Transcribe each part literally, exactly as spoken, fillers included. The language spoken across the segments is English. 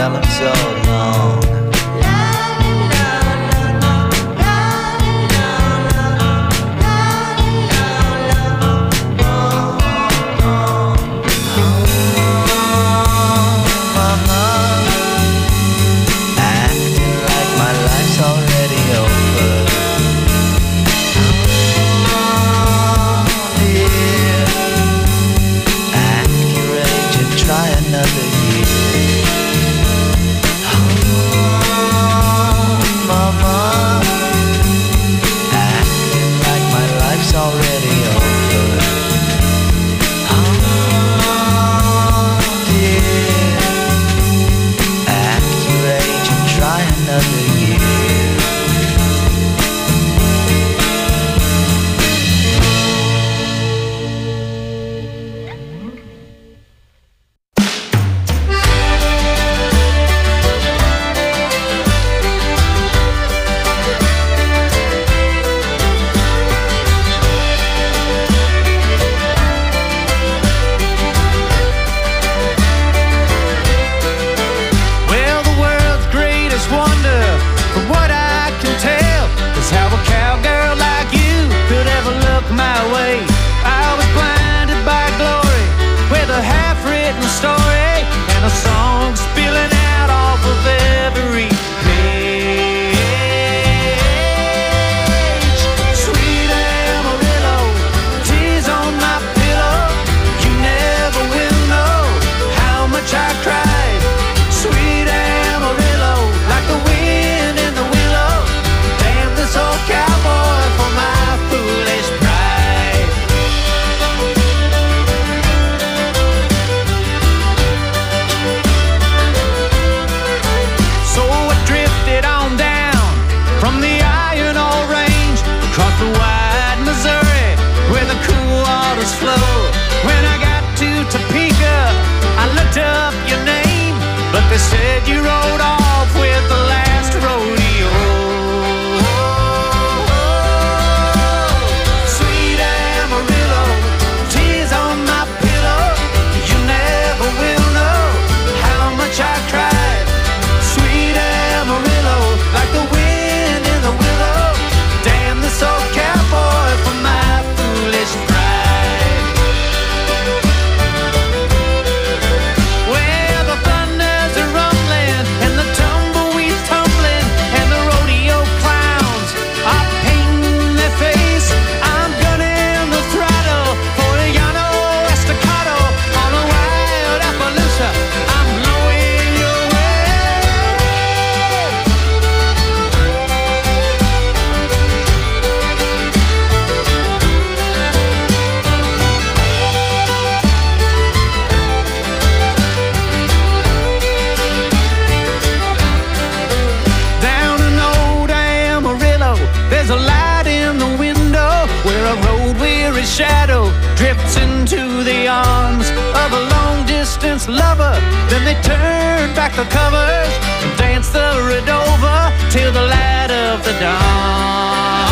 traveling so long. Lover, then they turn back the covers and dance the Redova till the light of the dawn.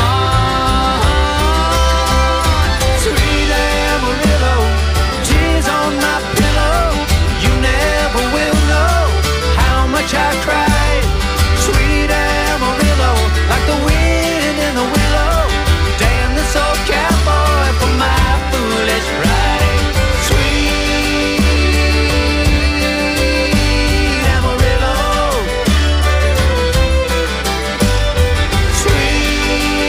Sweet Amarillo, tears on my pillow. You never will know how much I cried. Sweet Amarillo, like the wind in the willow. Damn this old cowboy for my foolish pride. Sweet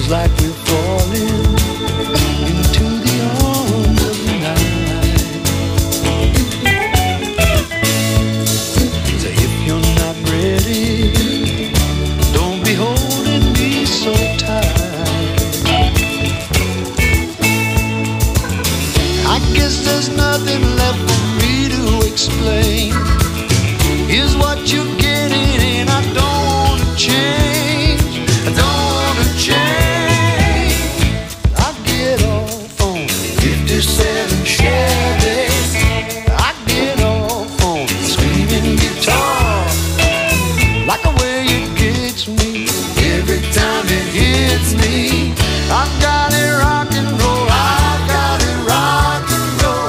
feels like we're falling into the arms of the night. So if you're not ready, don't be holding me so tight. I guess there's nothing left for me to explain. Here's what you're getting, and I don't wanna change. I don't wanna change. I get off on fifty-seven Chevys. I get off on screaming guitar. Like the way it gets me every time it hits me. I've got it rock and roll. I've got it rock and roll.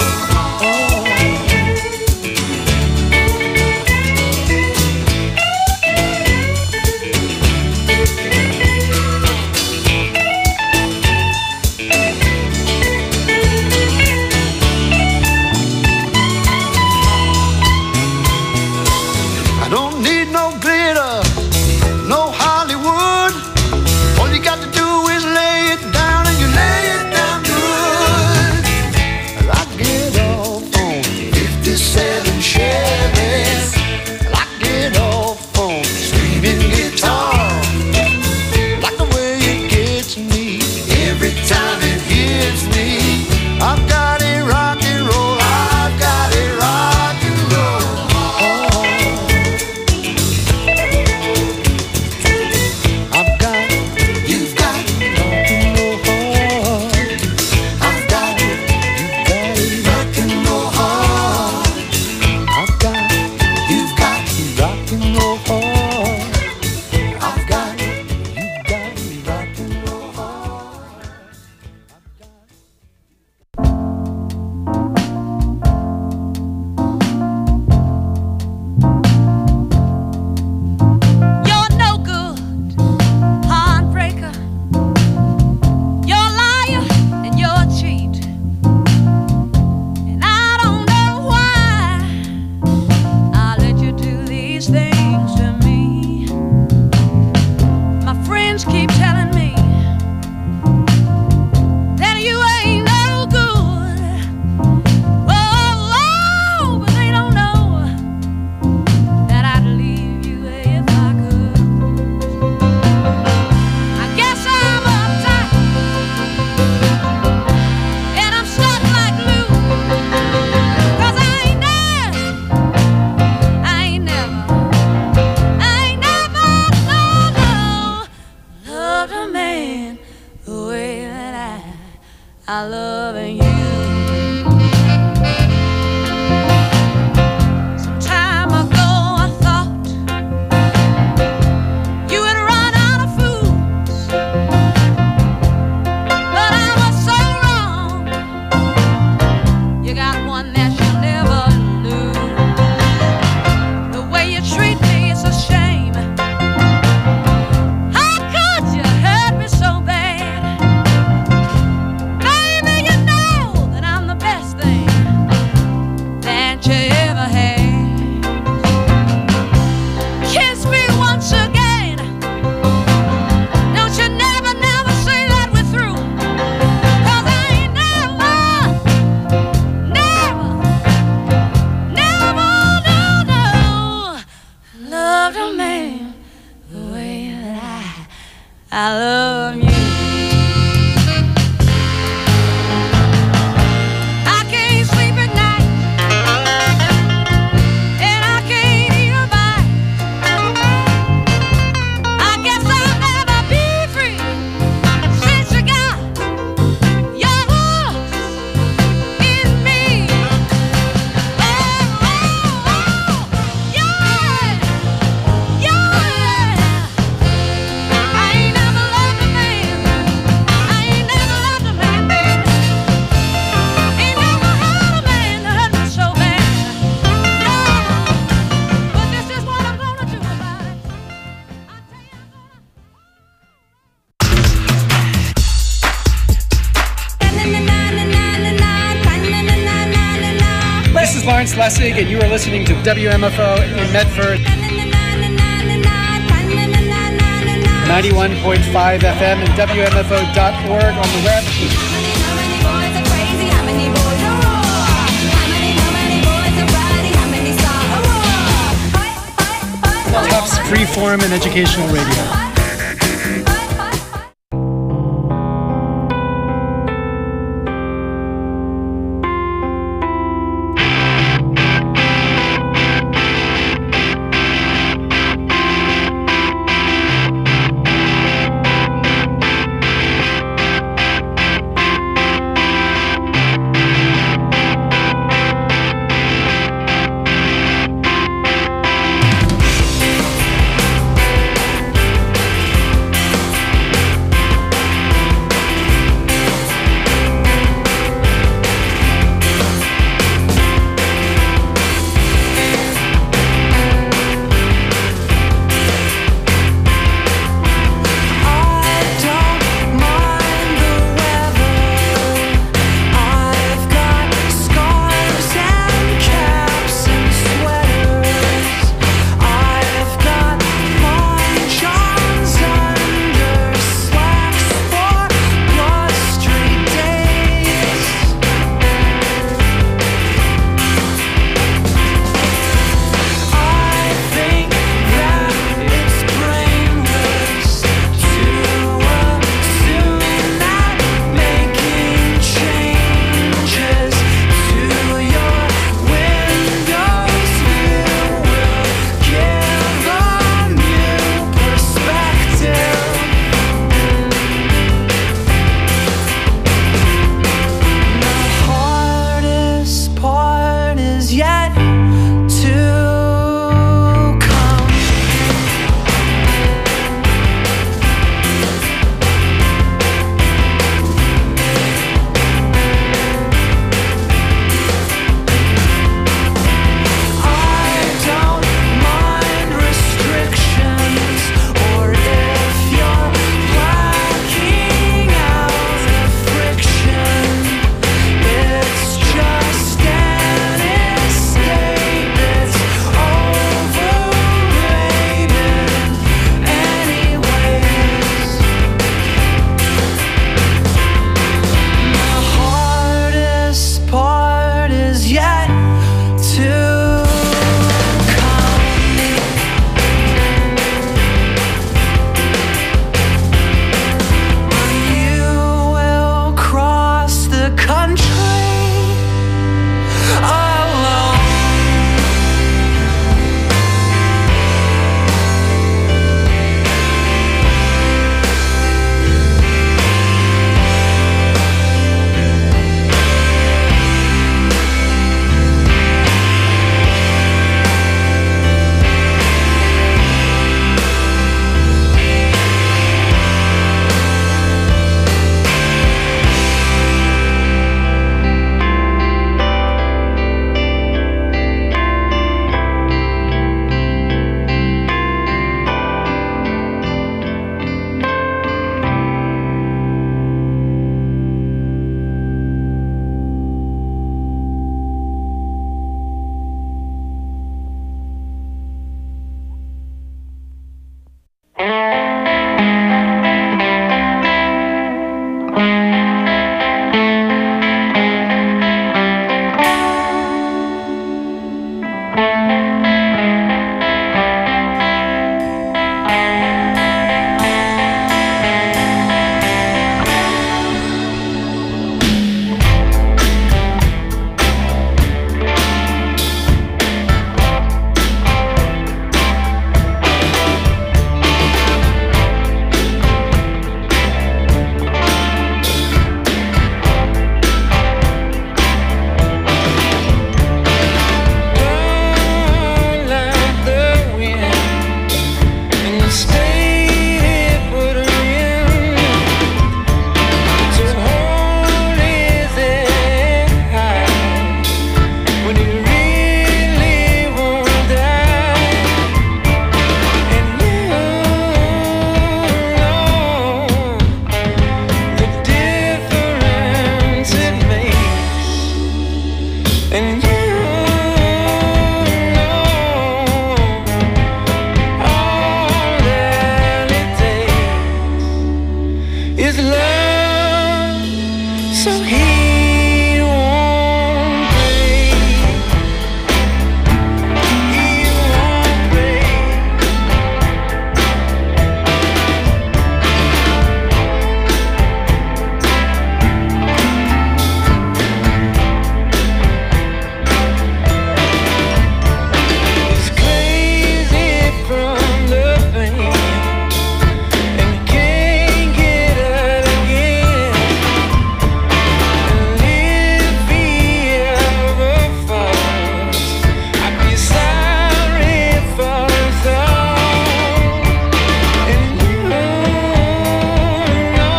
I don't need no glitter, no Hollywood. All you got to do is lay it down, and you lay it down good. I get off on fifty-seven Chevys. I get off on screaming guitar. Like the way it gets me every time it hits me. I've got it rock and roll. I've got it rock and roll. I've got, you've got rock and roll hard. I've got it, you've got it rock and roll hard. I've got, you've got rock and roll hard. I've got it, you've got rock and roll hard. You're no good, heartbreaker. You're a liar and you're a cheat. And I don't know why I let you do these things to me. My friends keep telling me that you ain't no good. Oh, oh, but they don't know that I'd leave you if I could. I guess I'm uptight and I'm stuck like glue. 'Cause I ain't never, I ain't never, I ain't never, no, no, loved a man the way that I, I love you. Some time ago I thought you had run out of fools, but I was so wrong. You got one that you'll never lose. The way you treat me is a shame. How could you hurt me so bad? Baby, you know that I'm the best thing that you ever had. Kiss me once again. Don't you never, never say that we're through. 'Cause I ain't never, never, never, no, no, loved a man the way that I, I love you. I can't sleep at night, and I can't eat a bite. I guess I'll never be free since you got your hooks in me. Oh, oh, oh, yeah, yeah. I ain't never loved a man. I ain't never loved a man, baby. Ain't never had a man that hurt me so bad. No, but this is what I'm gonna do about it. I tell you, I'm gonna. This is Lawrence Lessig, and you are listening to W M F O in Medford. And ninety-one point five F M and W M F O dot org on the web. Tufts Freeform and Educational Radio. is love, so he won't break. He won't break. He's crazy from the pain and can't get out again. And if he ever falls, I'd be sorry for his all. And you know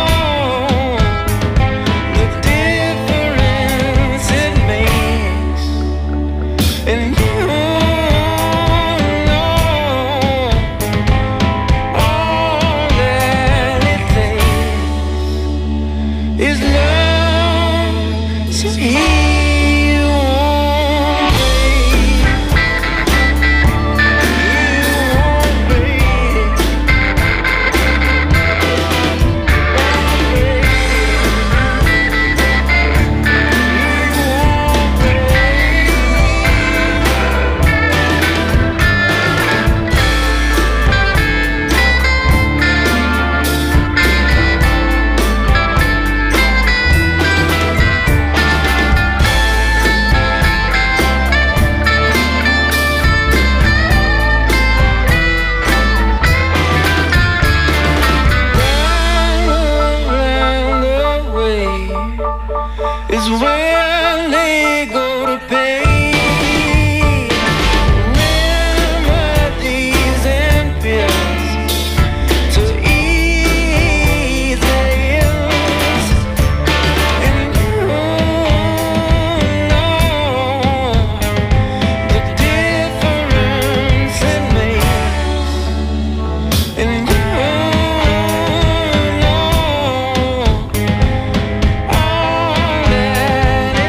the difference it makes. And you know all that it takes is love, so he won't break. He round the way is where they go to pay. Remedies and pills to ease their ills. And you know the difference it makes. And you know all that it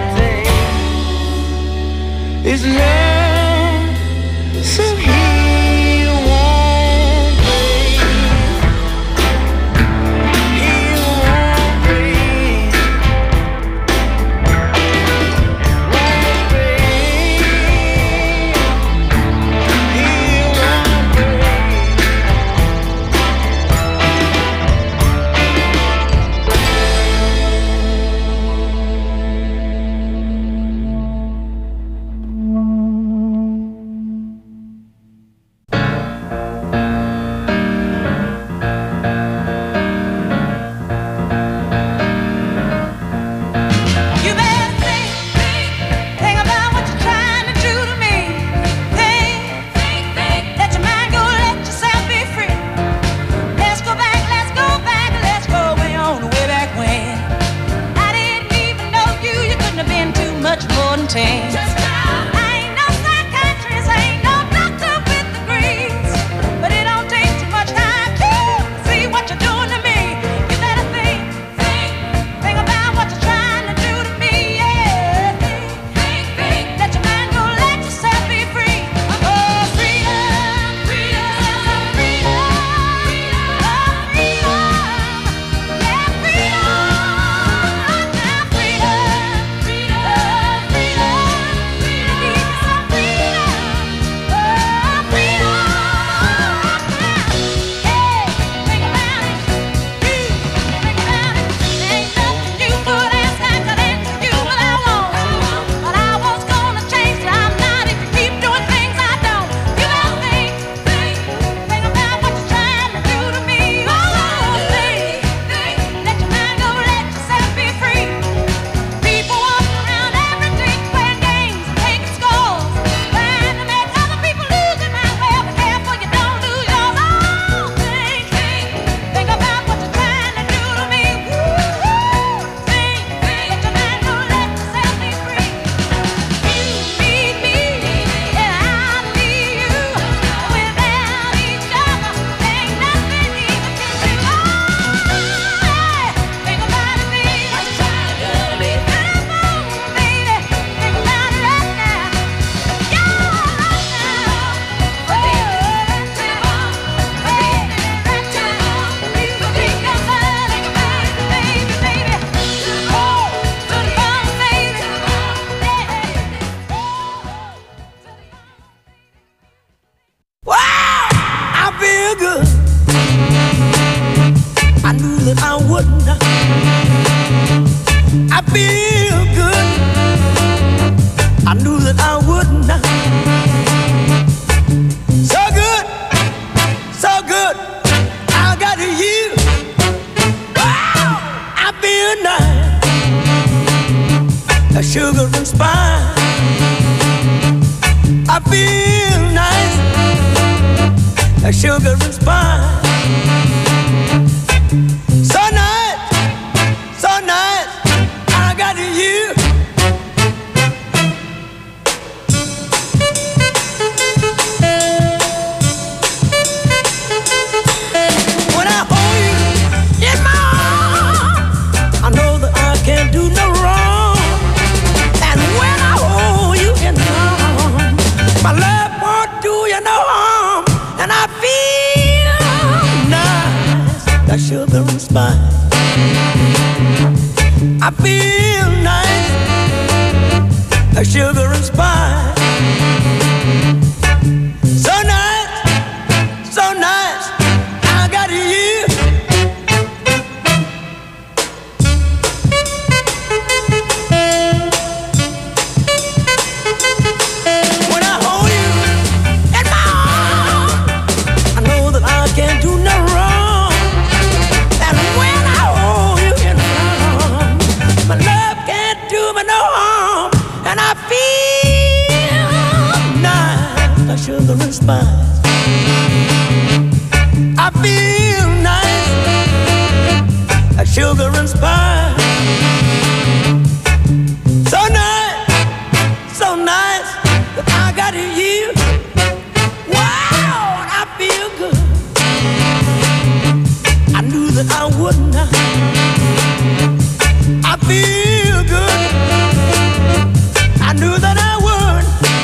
I feel good. I knew that I would not. So good, so good. I got you. Wow, I feel nice. A sugar and spice. I feel nice. A sugar and spice. So nice, so nice. I got you. When I hold you in my arms, I know that I can't do no wrong. And when I hold you in my arms, my love won't do you no harm. And I feel nice, like sugar and spice. I feel nice, like sugar and spice. So nice, so nice, I got you. When I hold you in my arms, I know that I can't do no wrong. And when I hold you in my arms, my love can't do me no harm. And I feel nice, like sugar and spice. I feel nice, like sugar and spice. So nice, so nice, that I got you. Wow, I feel good. I knew that I would not. I feel good. I knew that I would.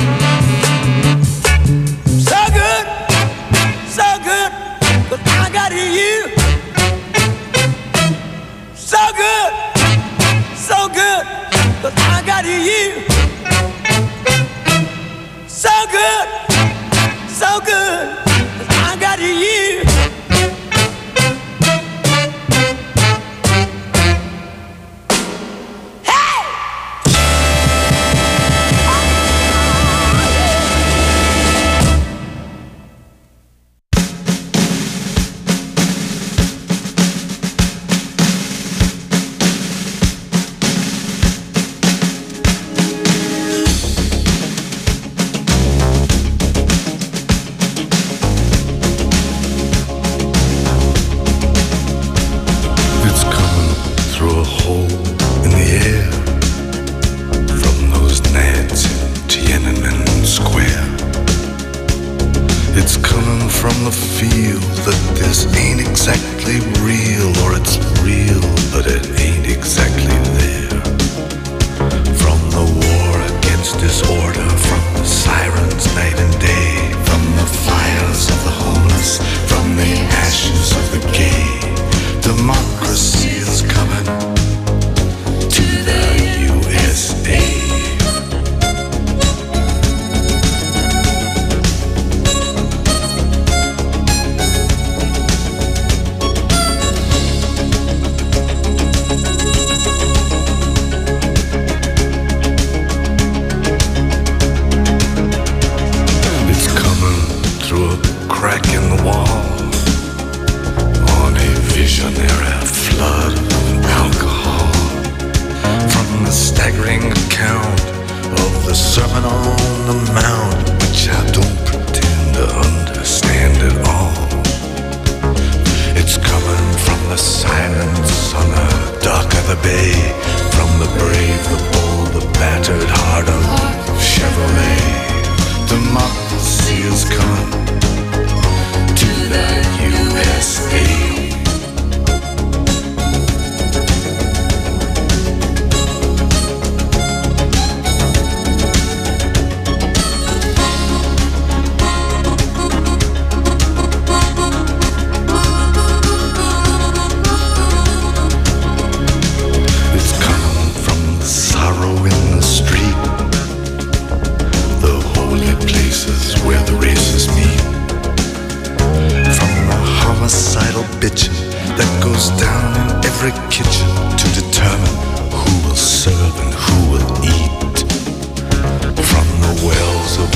So good, so good, but I got you. So good, so good, but I got you. So good, so good, but I got you.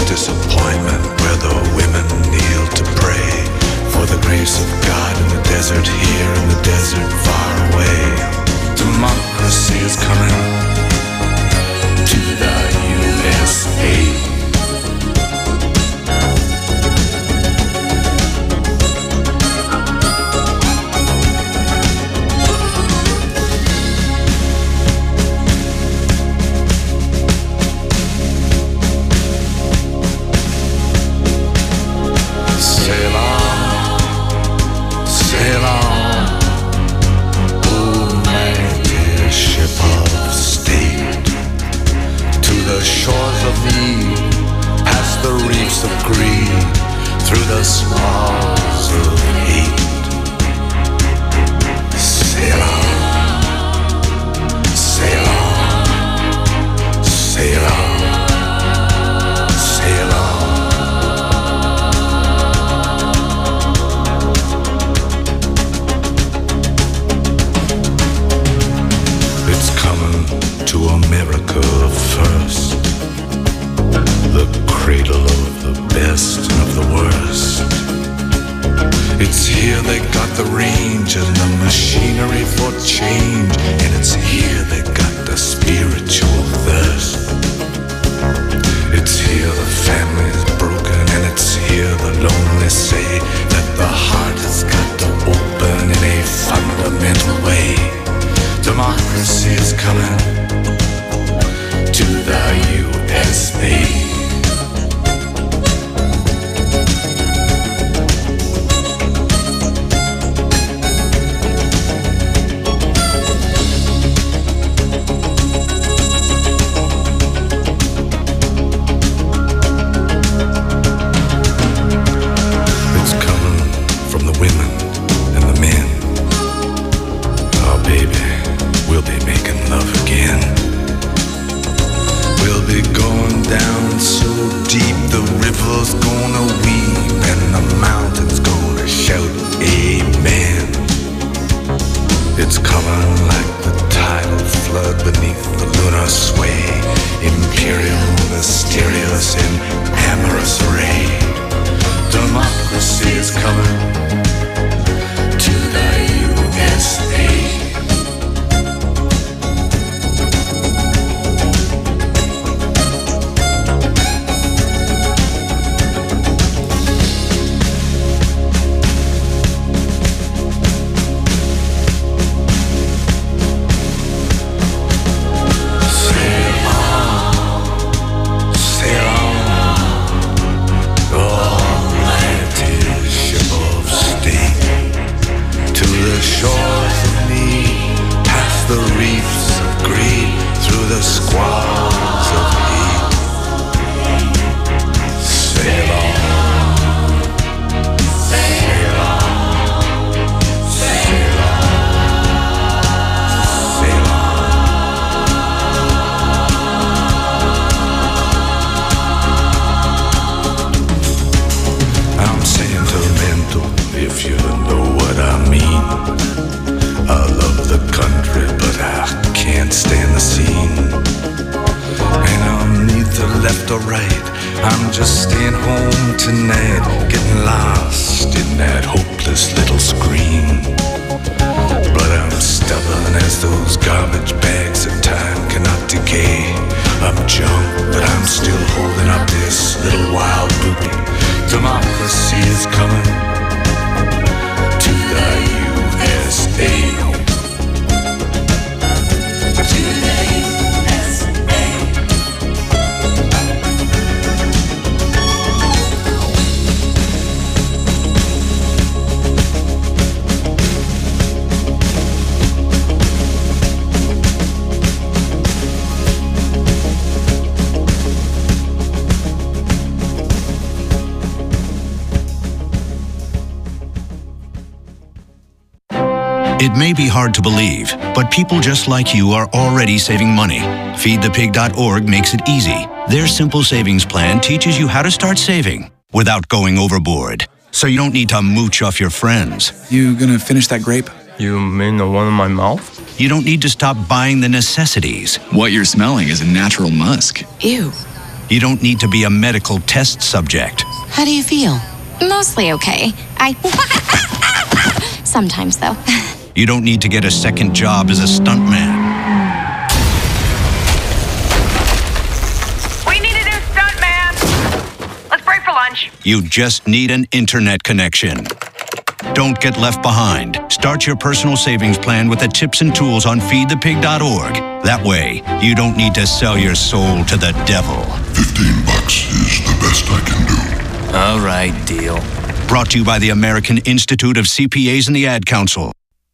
disappointment where the women kneel to pray for the grace of God in the desert here, in the desert far away. Democracy is coming to the U S A. Through the smiles of hate, sail on, sail on, sail on, sail on. It's coming to America first, the cradle of the best and of the worst. It's here they got the range and the machinery for change, and it's here they got the spiritual thirst. It's here the family's broken, and it's here the lonely say that the heart has got to open in a fundamental way. Democracy is coming to the U S A. It may be hard to believe, but people just like you are already saving money. feed the pig dot org makes it easy. Their simple savings plan teaches you how to start saving without going overboard, so you don't need to mooch off your friends. You gonna finish that grape? You mean the one in my mouth? You don't need to stop buying the necessities. What you're smelling is a natural musk. Ew. You don't need to be a medical test subject. How do you feel? Mostly okay. I... Sometimes, though. You don't need to get a second job as a stuntman. We need a new stuntman. Let's break for lunch. You just need an internet connection. Don't get left behind. Start your personal savings plan with the tips and tools on feed the pig dot org. That way, you don't need to sell your soul to the devil. Fifteen bucks is the best I can do. All right, deal. Brought to you by the American Institute of C P As and the Ad Council.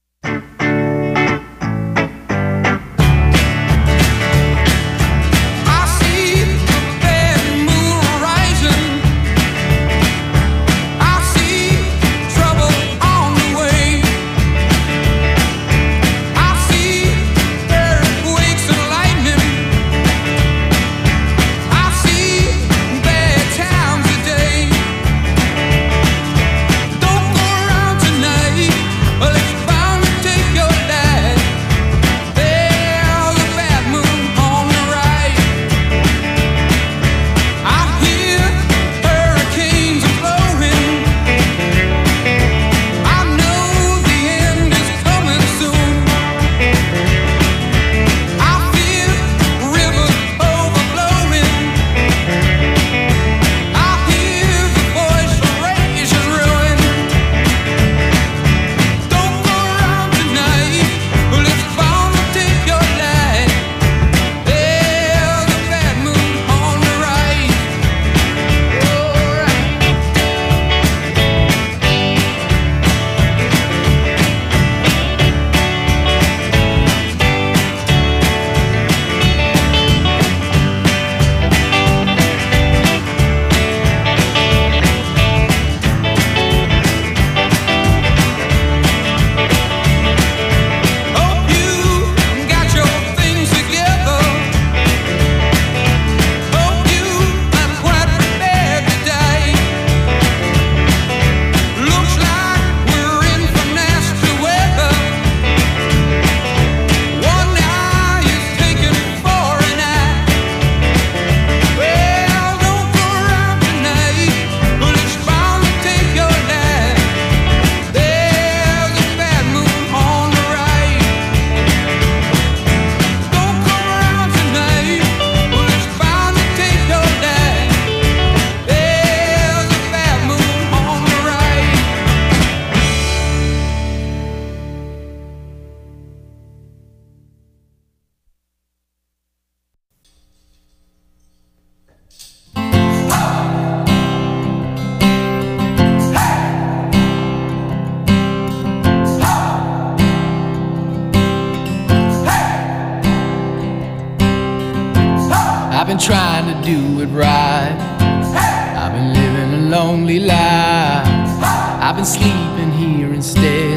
I've been trying to do it right. I've been living a lonely life. I've been sleeping here instead.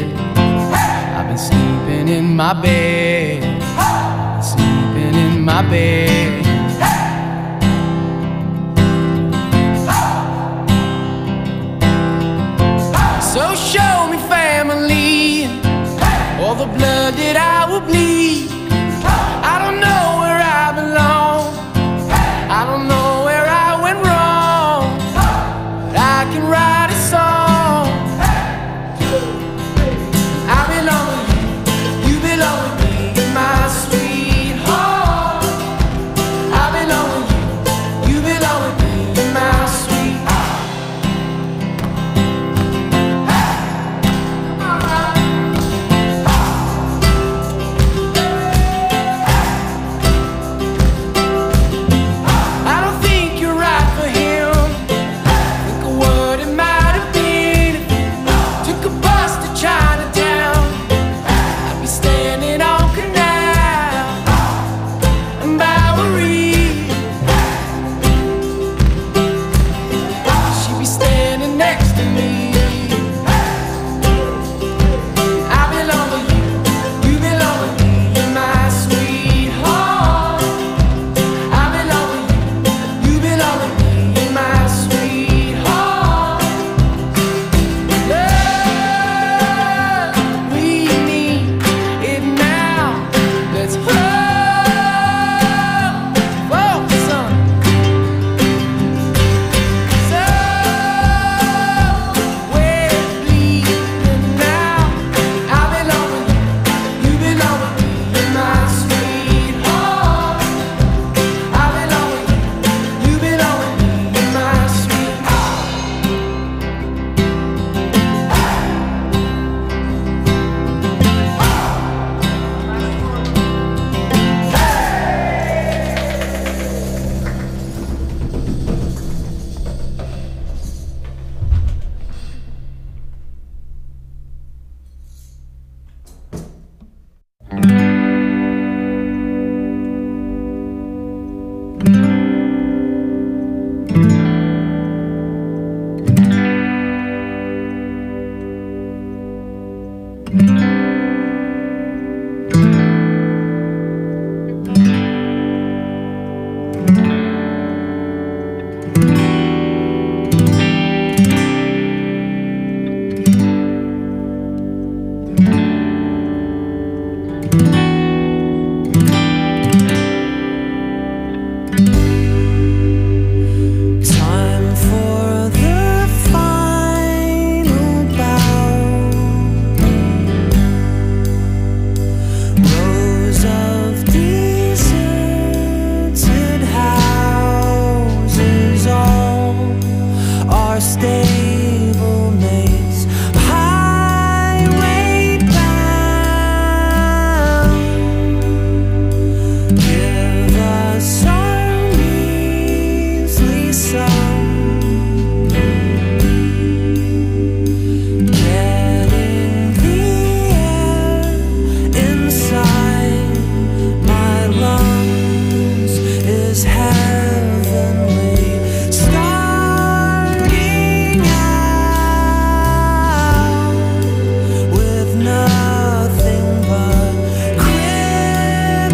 I've been sleeping in my bed. I've been sleeping in my bed. So show me family, all the blood that I will bleed. I don't know where I belong. I don't know where I went wrong, but I can write a song. I belong with you, you belong with me, my sweetheart.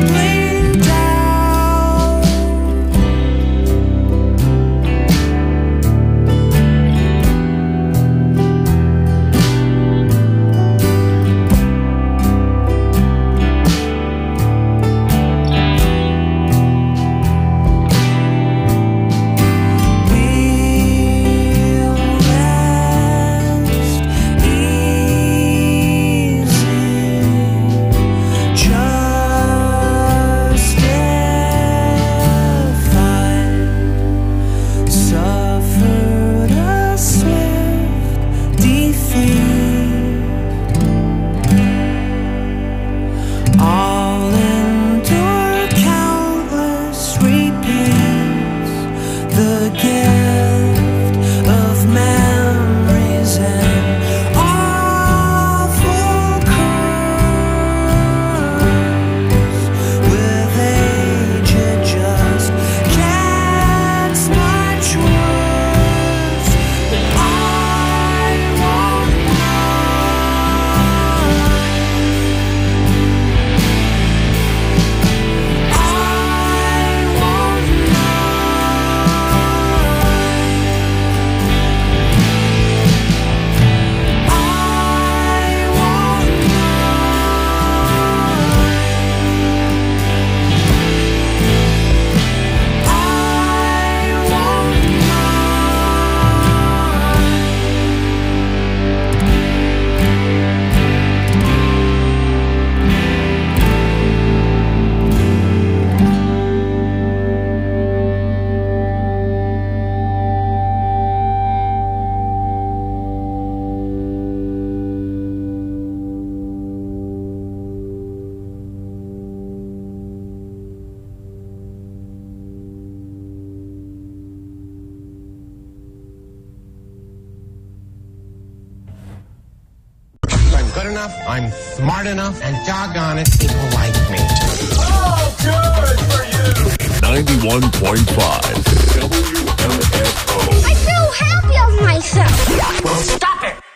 good enough, I'm smart enough, and doggone it, people like me. Oh, good for you! ninety-one point five W M F O. I feel happy of myself. Well, stop it!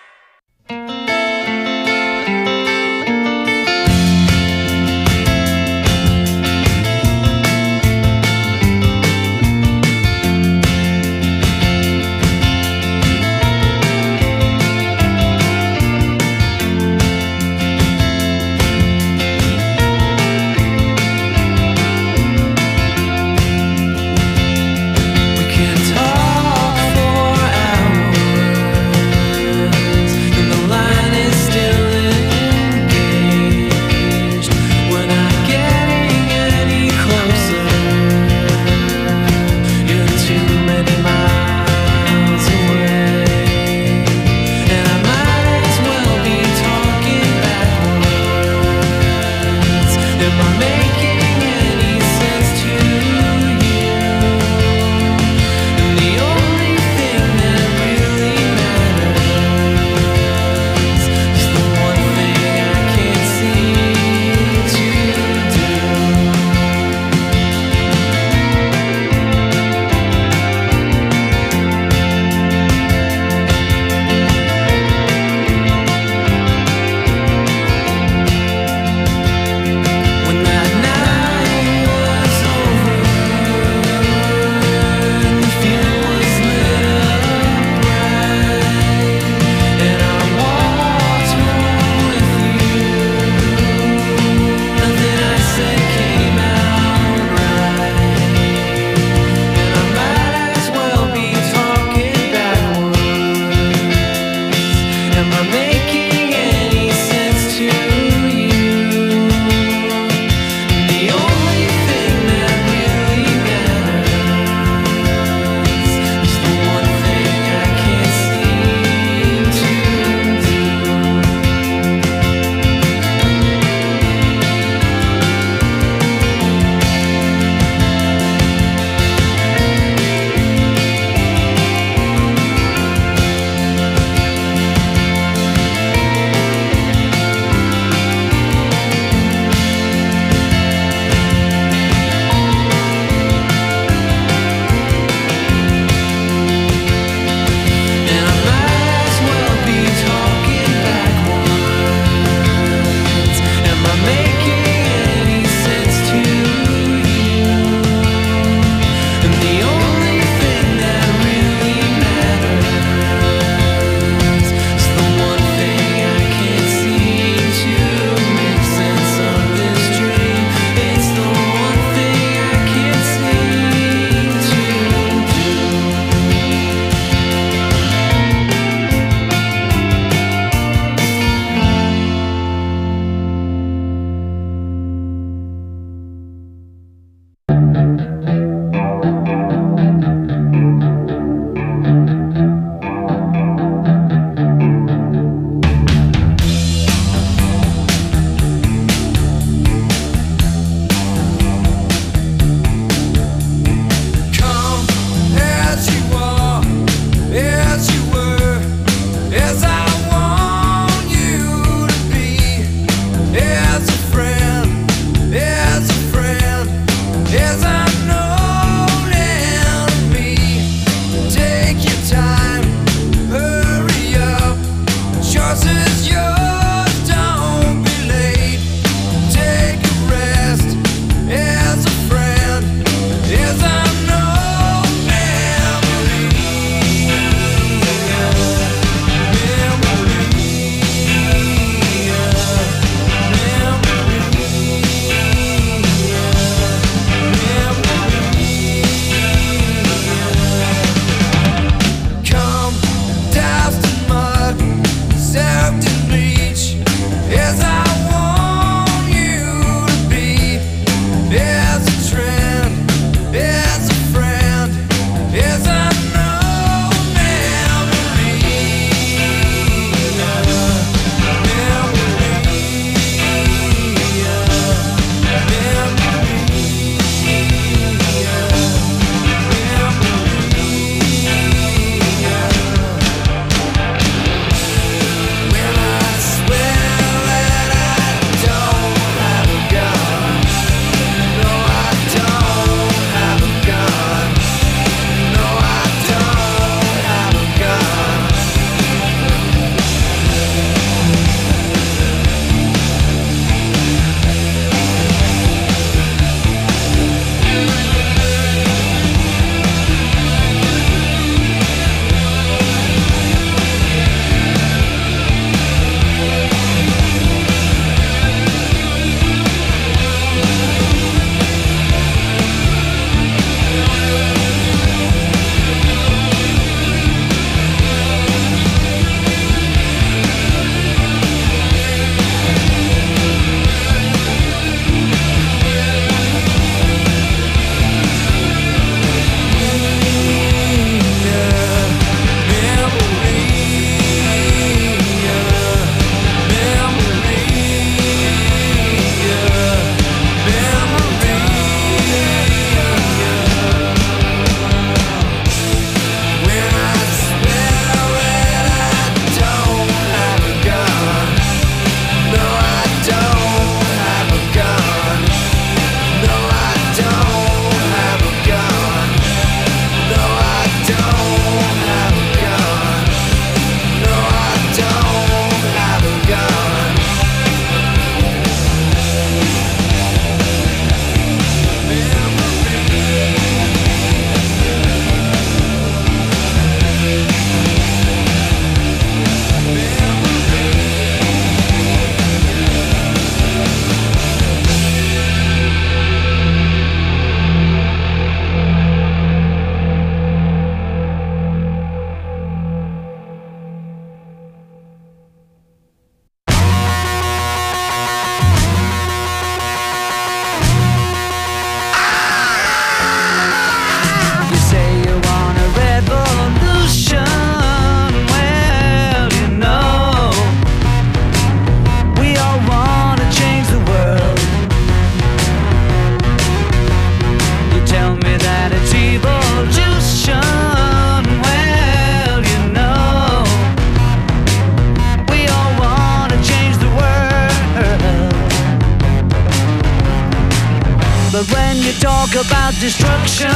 but when you talk about destruction,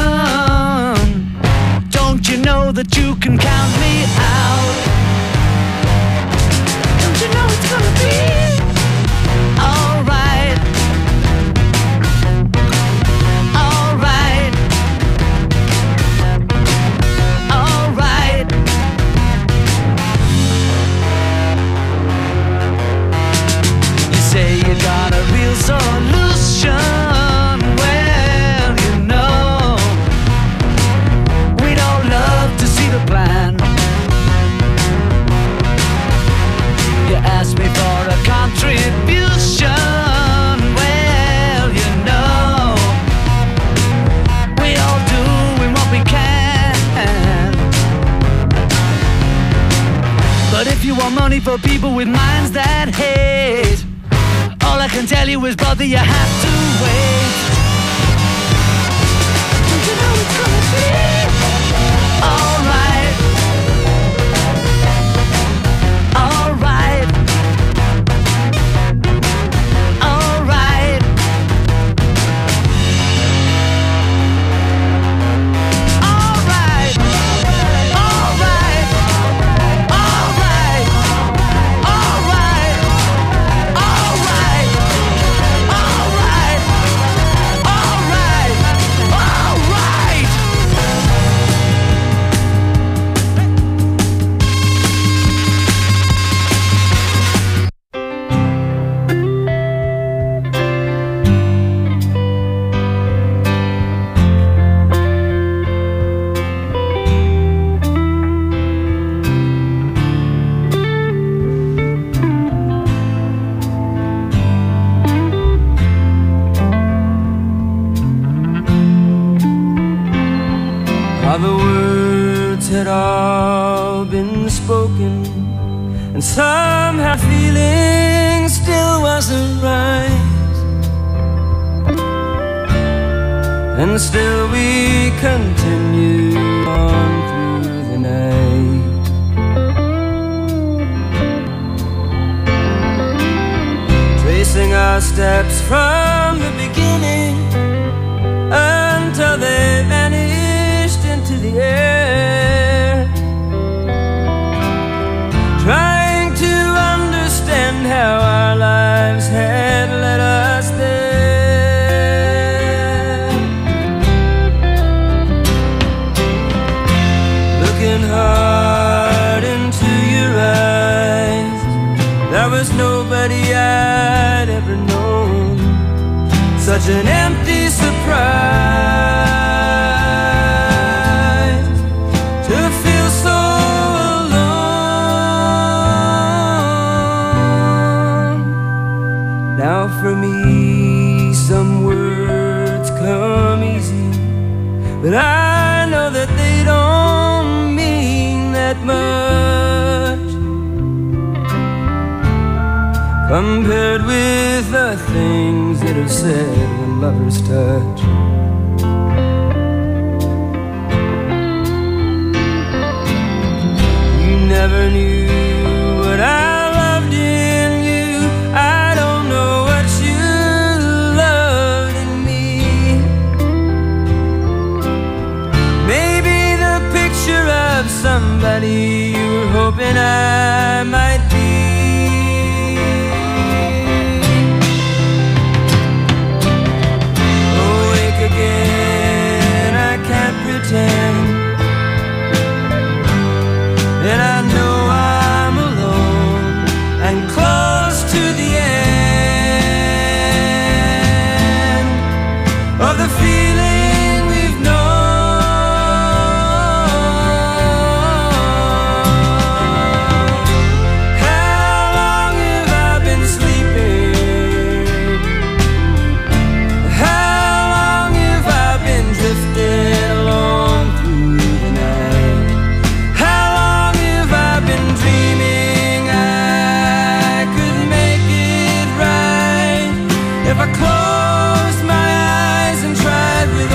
don't you know that you can count me out? Don't you know it's gonna be alright? Alright. Alright. You say you got a real solution. Well, you know, we'd all love to see the plan. You asked me for a contribution. Well, you know, we all doing what we can. But if you want money for people with minds that hate, all I can tell you is, brother, you have to wait. Don't you know it's gonna be alright? Alright. Alright. Alright. Alright. Alright. Alright. Alright. Alright. Alright. Alright. How the words had all been spoken, and somehow feeling still wasn't right, and still we continue on through the night. Tracing our steps from the beginning until they vanished into the air, trying to understand how our lives had led us there. Looking hard into your eyes, there was nobody I'd ever known, such an empty surprise. Now for me some words come easy, but I know that they don't mean that much compared with the things that are said when lovers touch. You never knew what I loved in you. I don't know what you loved in me. Maybe the picture of somebody you were hoping I might be. Awake again, I can't pretend, and I know I'm alone and close to the end of the feeling we've known. How long have I been sleeping? How long have I been drifting along through the night? How long have I been dreaming I could make it right if I closed my eyes and tried with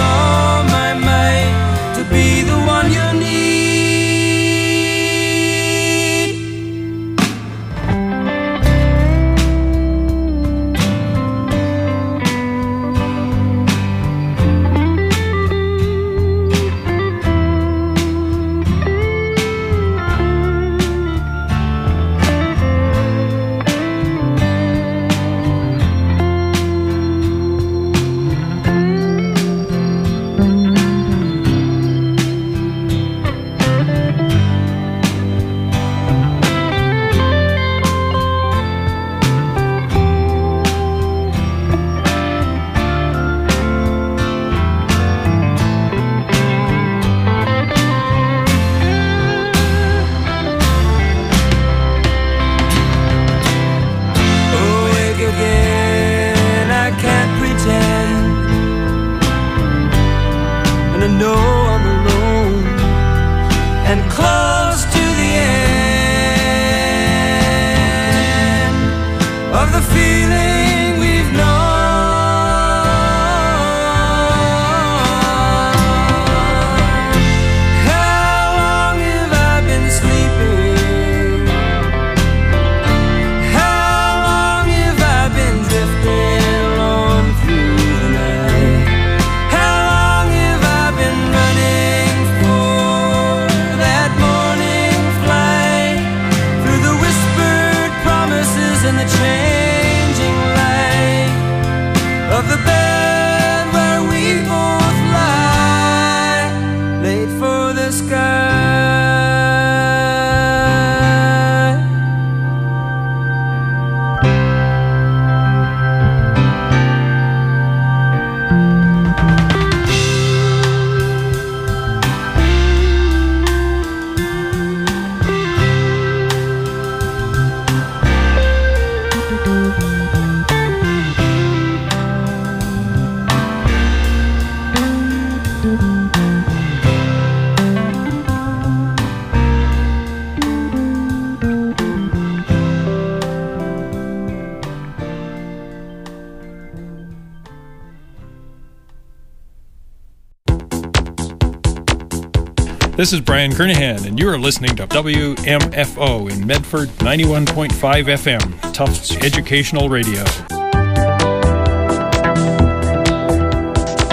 This is Brian Kernahan, and you are listening to W M F O in Medford, ninety-one point five F M, Tufts Educational Radio.